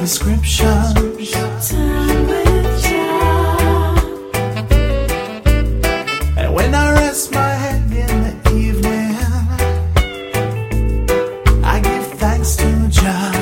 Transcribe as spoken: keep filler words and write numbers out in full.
description. Time with Jah. And when I rest my head in the evening, I give thanks to Jah.